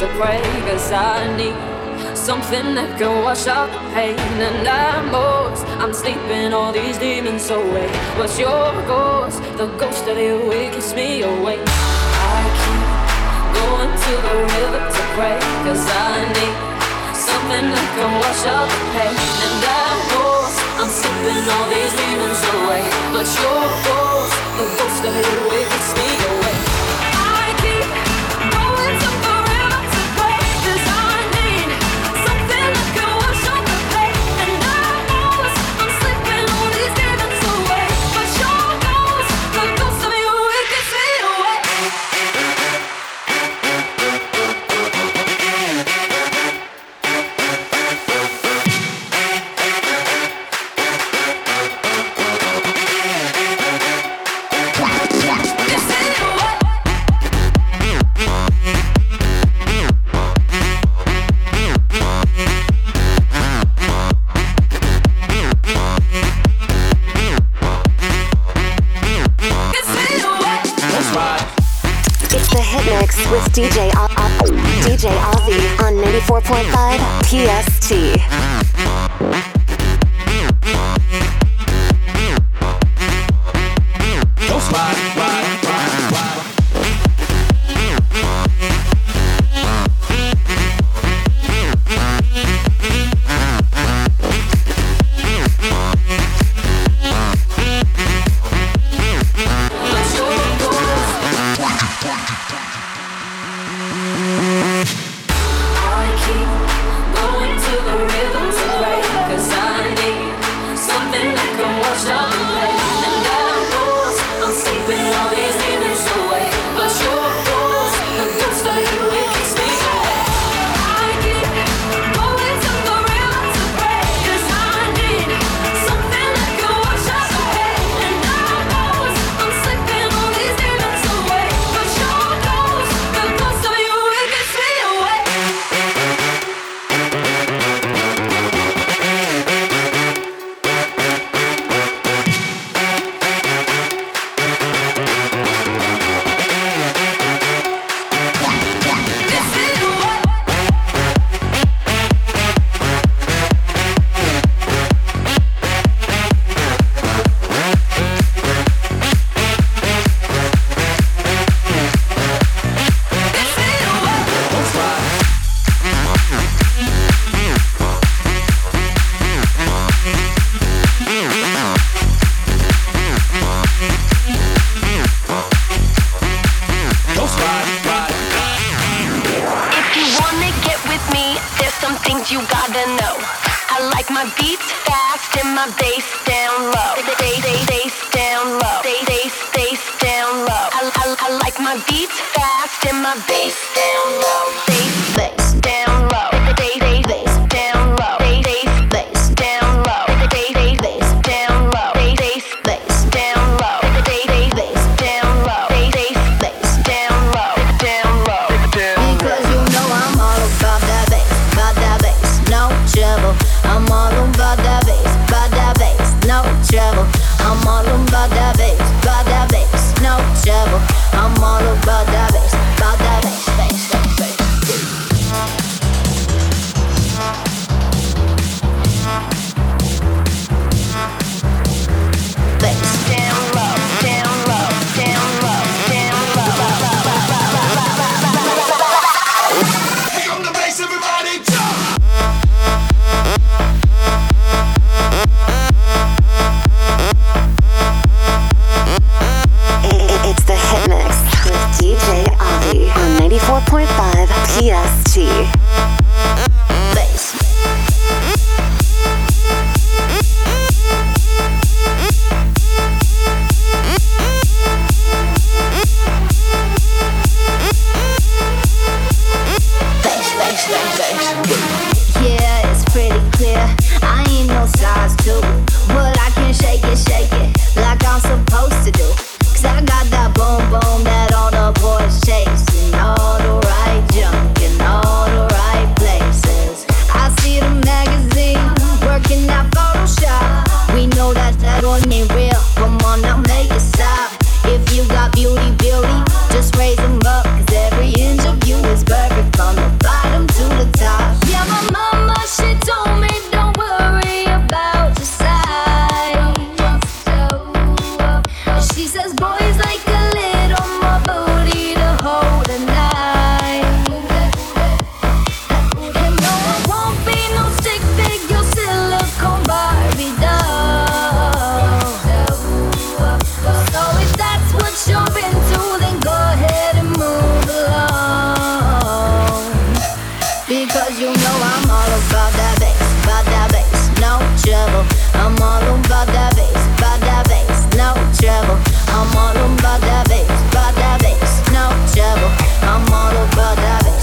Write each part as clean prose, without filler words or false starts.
to pray, 'cause I need something that can wash out the pain. And I'm sleeping all these demons away. What's your ghost? The ghost of you, it keeps me awake. I keep going to the river to pray, 'cause I need something that can wash out the pain. And I'm sleeping all these demons away. But your ghost, the ghost of you, it keeps me awake. I keep going to the river to pray, 'cause I need something that can wash out the pain. And I'm sleeping all these demons away. But your ghost, the ghost of you, it keeps me awake. With DJ Ozzy on 94.5 PST. Don't slide, ride, ride, ride. I'm all about that bass, bass. She says boys like a little more booty to hold at night. And no, I won't be no stick figure silicone Barbie doll. So if that's what you're into, then go ahead and move along. Because you know I'm all about that bass, no trouble. I'm all about that bass, no trouble. I'm all about that bass, no trouble. I'm all about that bass,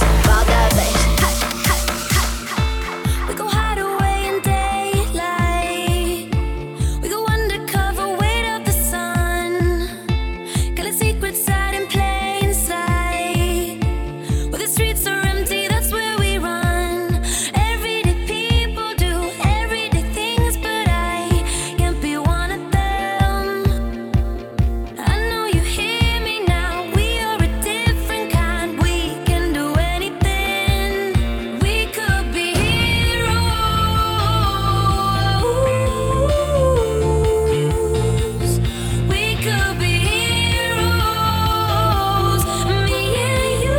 We go hide away in daylight. We go undercover, wait up the sun. Got a secret side in plain sight. Where the streets are empty, that's where we run. Everyday people do everyday things, but I can't be one of them. I know you hear me now. We are a different kind. We can do anything. We could be heroes. We could be heroes. Me and you.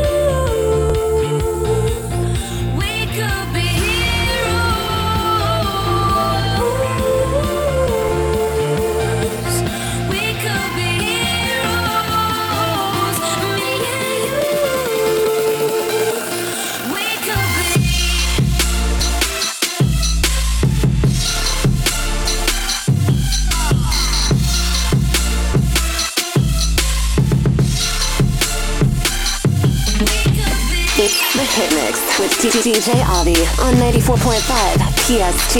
We could be heroes. We could be heroes. Me and you. We could be. It's the Hit Mix with DJ Avi on 94.5 PST.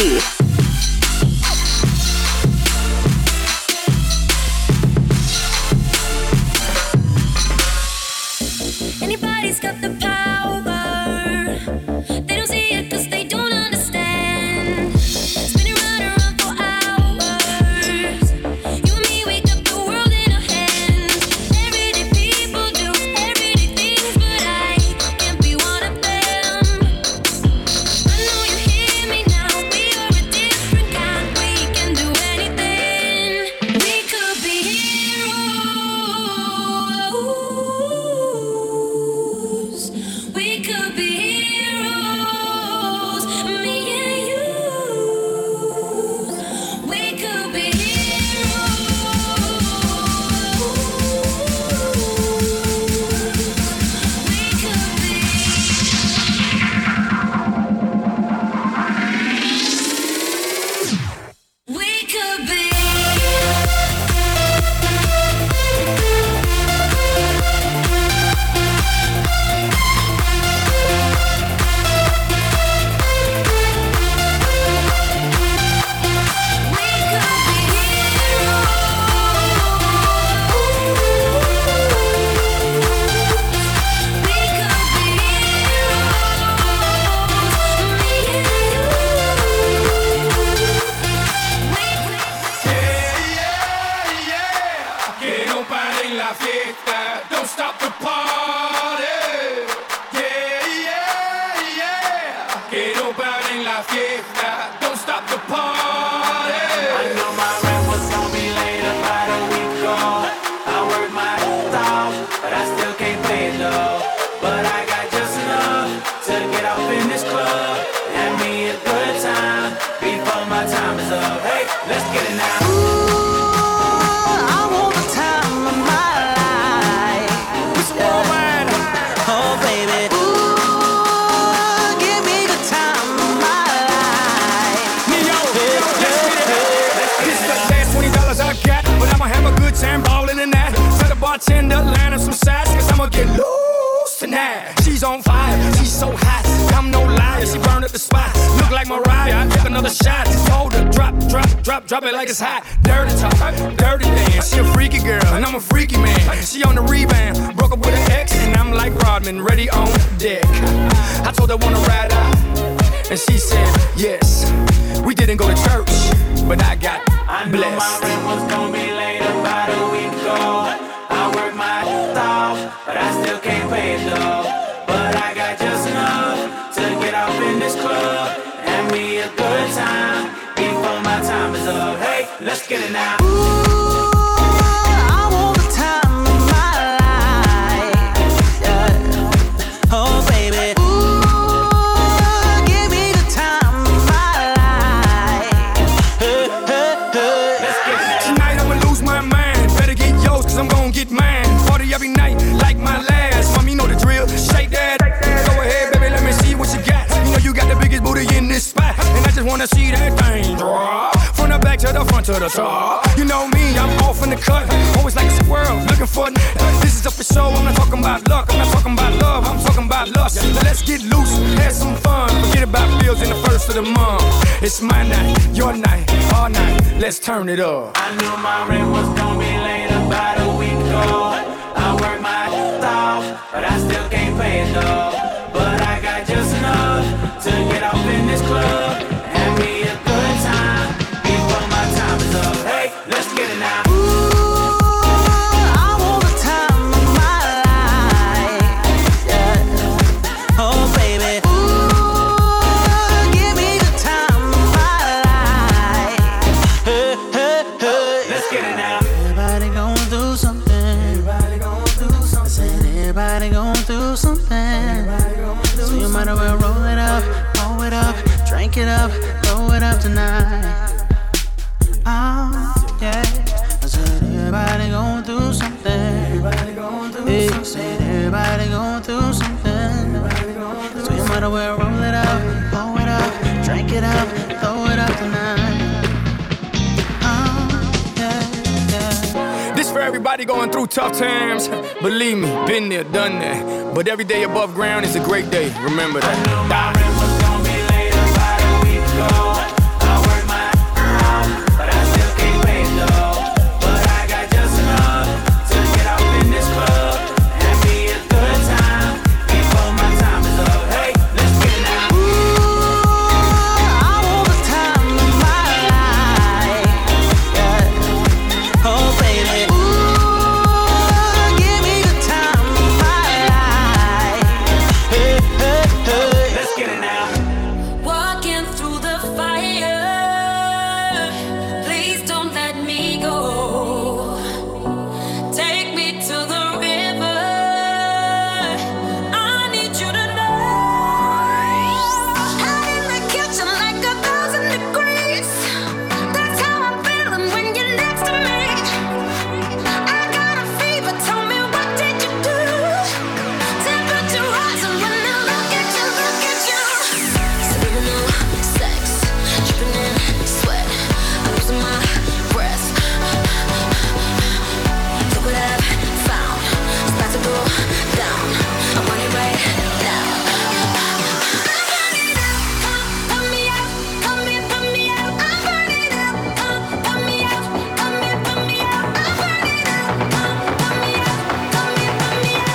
Anybody's got the power. They don't see it 'cause they don't understand. Spinning round and round for hours. You and me, we got the world in our hands. Everyday people do everyday things, but I can't be one of them. I know you hear me now. We are a different kind. We can do anything. We could be heroes. We could be heroes. Me and you. We could be heroes. We could be. We could be. Que no pare la fiesta, don't stop the party. Yeah, yeah, yeah. Que no pare la fiesta, don't stop the party. I know my rent was gonna be late about a week ago. I worked my ass off, but I still can't pay it though. But I got just enough to get off in this club. Have me a good time before my time is up. Hey, let's get it now. I want the time of my life. Mr. Worldwide, oh baby. Ooh, give me the time of my life. This is the last $20 I got, but I'ma have a good time ballin' in that. Tell the bartender line up some sides, 'cause I'ma get loose tonight. She's on fire, she's so hot, I'm no liar. She burned up the spot, look like Mariah. I took another shot, told her drop it like it's hot. Dirty talk, dirty dance. She a freaky girl, and I'm a freaky man. She on the rebound, broke up with an ex, and I'm like Rodman, ready on deck. I told her wanna ride out, and she said yes. We didn't go to church, but I got I know my rent was gonna be late about a week ago. I worked my ass off, but I still can't pay it though. But I got just enough to get off in this club. And me a good time before my time is up. Hey, let's get it now. Ooh, I predator. You know me, I'm off in the cut, always like a squirrel, looking for this is up for show. I'm not talking about luck, I'm not talking about love, I'm talking about lust. Now let's get loose, have some fun, forget about bills in the first of the month. It's my night, your night, all night, let's turn it up. I knew my rent was gonna be late about a week ago. I worked my off, but I still can't pay it though. But I got just enough to get off in this club. Have me a good time before my time is up. Hey, let's get it now. Drink it up, throw it up tonight. Oh, yeah. I said everybody going through something. Everybody going through something. Said everybody going through something. So you might as well roll it up, blow it up, drink it up, throw it up tonight. Oh, yeah, yeah. This for everybody going through tough times. Believe me, been there, done that. But every day above ground is a great day. Remember that. I work my off, but I still can't pay it though. But I got just enough to get off in this club. Have me a good time before my time is up. Hey, let's get it now. Ooh, I want the time of my life. Yeah. Oh baby, ooh, give me the time of my life. Hey, hey, hey. Let's get it now. Walking through the fire, please don't let me go. Take me to the river, I need you to know. Hot in the kitchen like 1,000 degrees. That's how I'm feeling when you're next to me. I got a fever, tell me what did you do? Temperature rising when I look at you, look at you. Subliminal sex, dripping in sweat, I'm losing my breath. Look what I've found, it's about to go down. I want it right now. I want it up, pump me up, pump me up. I want it up, pump me up, pump me up. I want it up, pump me up, pump me up.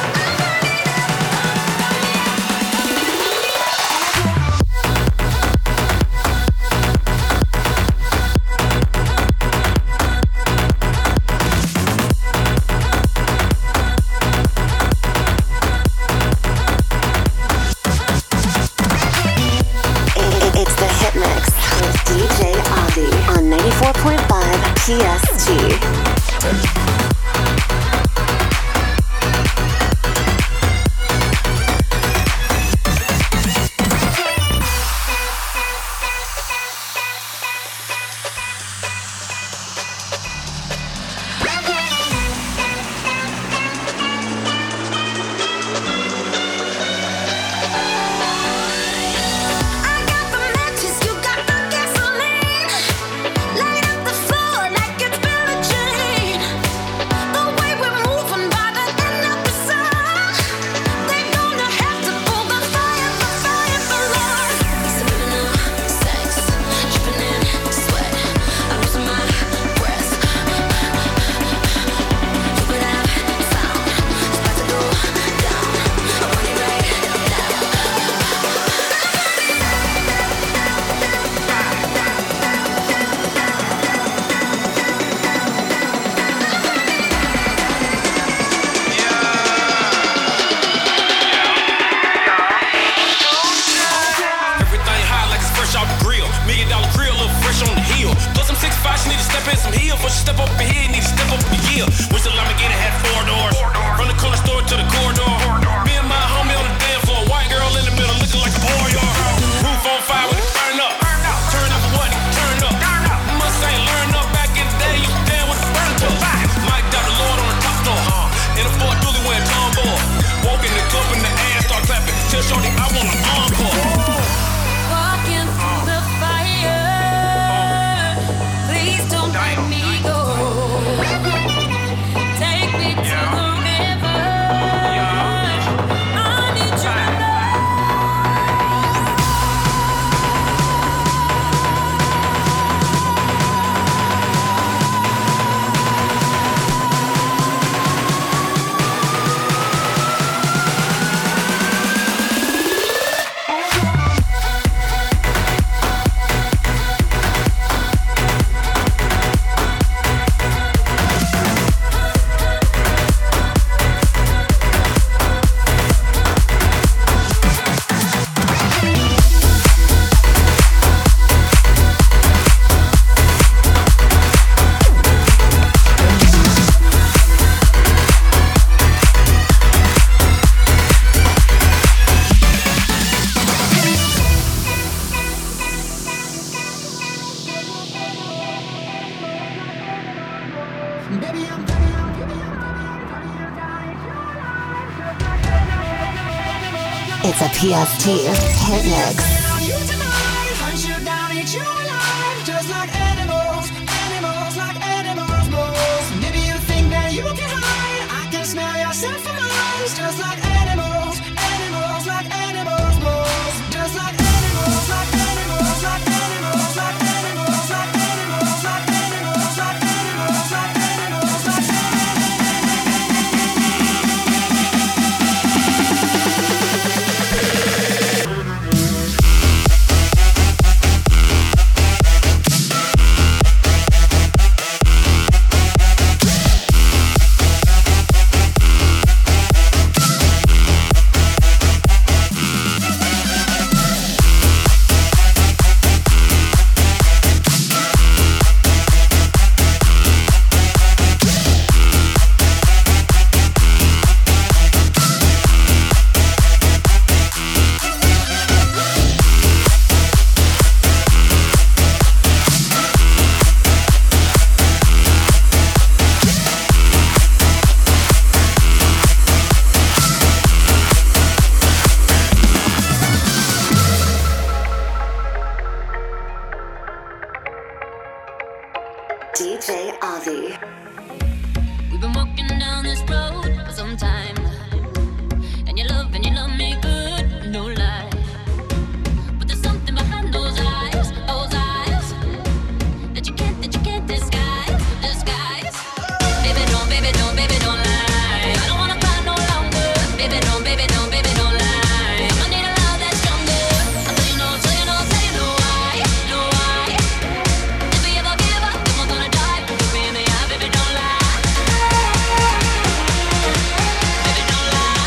It's the Hit Mix with DJ Avi on 94.5 PST. I got the matches, you got the gasoline. Light up the floor like it's Billie Jean. It's a PST hit mix. Hunt you down, eat you alive, just like animals, animals like animals, moles. Maybe you think that you can hide, I can smell yourself from miles, just like animals, animals like animals, moles. Just like animals, like animals, like animals, like animals, like animals, like animals, like animals, like animals, like DJ Avi. We've been walking down this road for some time, and you love me good, no lie. But there's something behind those eyes that you can't disguise. Baby, don't lie. I don't wanna cry no longer. Baby, don't lie. I need a love that's stronger. I'll tell you why. If we ever give up, then we're gonna die. Baby, don't lie. Baby, don't lie.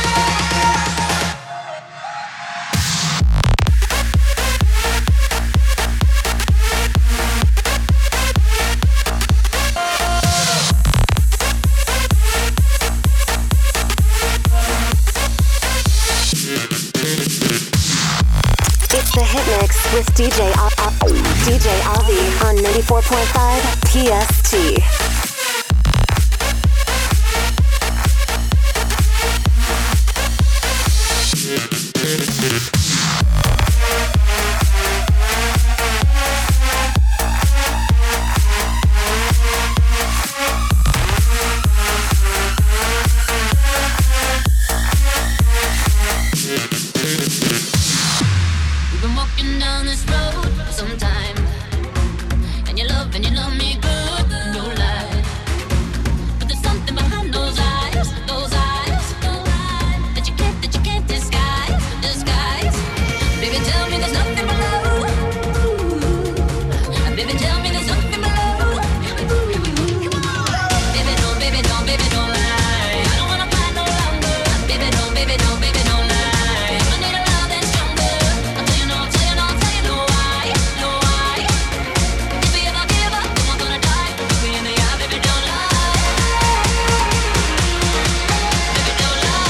It's the hit mix with DJ Avi on 94.5 PST. We've been walking down this road for some time, and you love me good, no lie. But there's something behind those eyes that you can't disguise. Baby, tell me there's nothing below. Baby, tell me there's nothing below. Baby, don't lie. I don't wanna fight no longer. Baby, don't lie. I need a love that's stronger. I'll tell you why. If we ever give up, then we're gonna die. Look me in the eye, baby, don't lie. Baby, don't lie.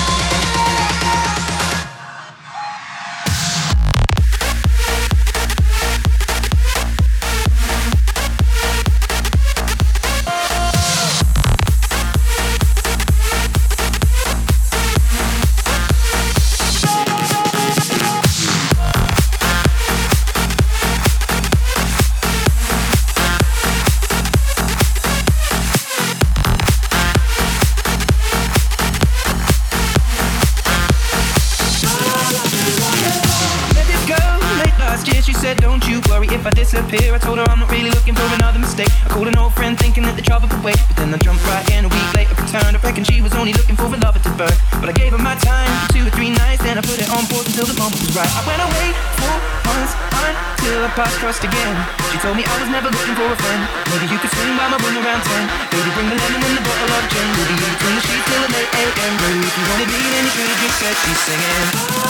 Met this girl late last year, she said don't you worry if I disappear. I told her I'm not really looking for another mistake. I called an old friend thinking that the trouble would wait, but then I jumped right in a week later, returned. I reckon she was only looking for a lover to burn, but I gave her my time for 2 or 3 nights, then I put it on pause until the moment was right. I went away for months until our paths crossed again. She told me I was never looking for a friend. Maybe you could swing by my room around 10. Baby, bring the lemon and the bottle of gin. We'll be in between the sheets till the late AM. Baby, if you wanted me, then you could've just said she's singing.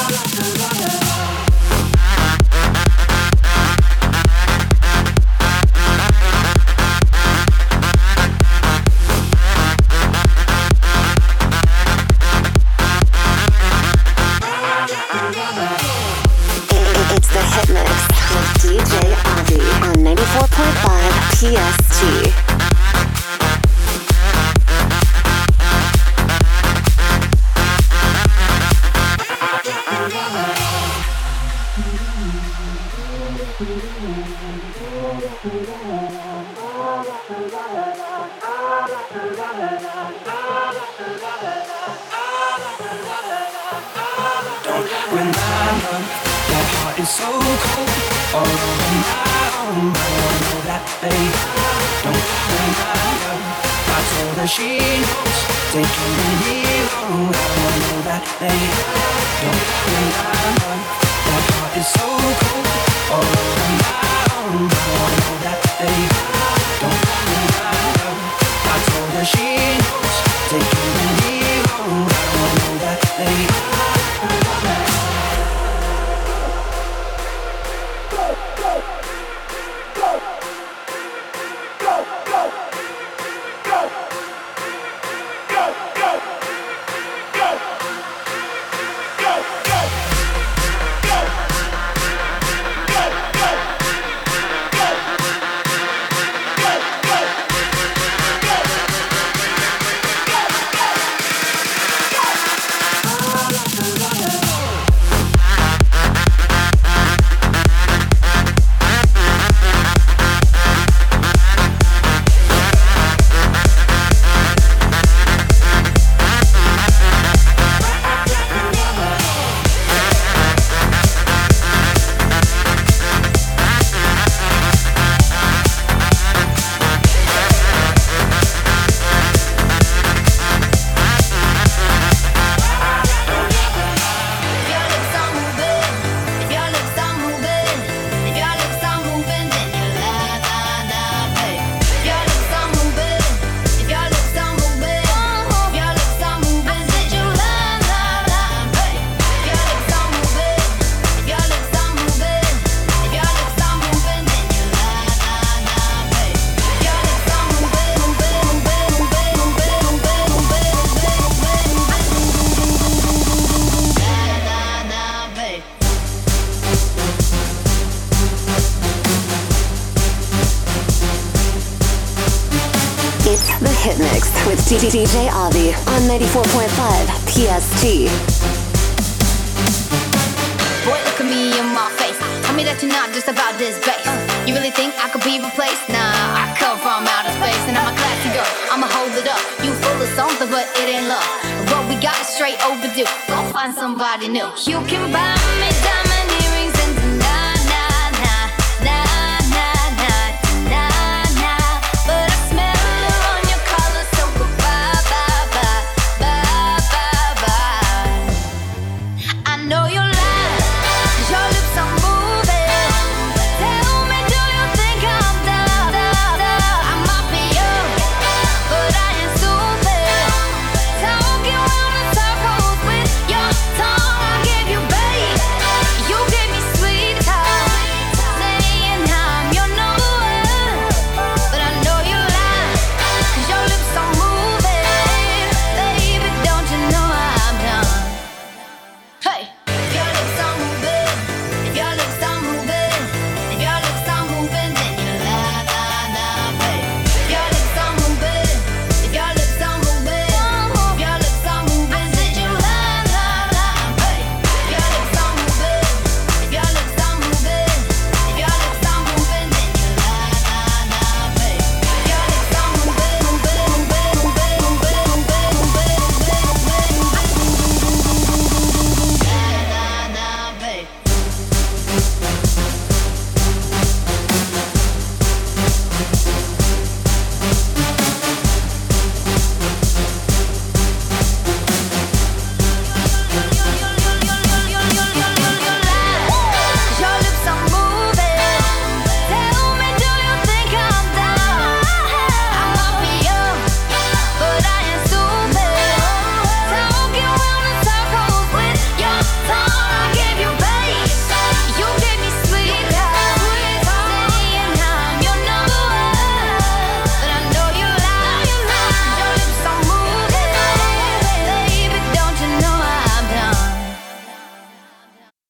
It's the hit mix with DJ Avi on 94.5 PST. is so cold. All over my own, I know that they don't bring my love. I told her she knows, taking me home. I know that they don't bring my love. That heart is so cold. All over my own, I know that they don't bring my love. I told her she knows, taking me home. I know that they. DJ Avi on 94.5 PST. Boy, look at me in my face. Tell me that you're not just about this bass. You really think I could be replaced? Nah, I come from outer space and I'm a classy girl. I'ma hold it up. You full of something, but it ain't love. What we got is straight overdue. Go find somebody new. You can buy me diamonds.